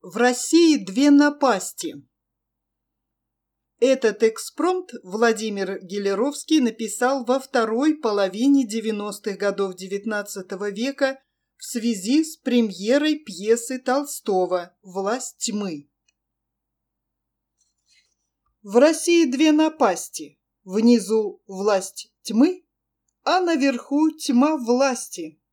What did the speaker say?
В России две напасти. Этот экспромт Владимир Гелеровский написал во второй половине 90-х годов XIX века в связи с премьерой пьесы Толстого «Власть тьмы». В России две напасти. Внизу власть тьмы, а наверху тьма власти.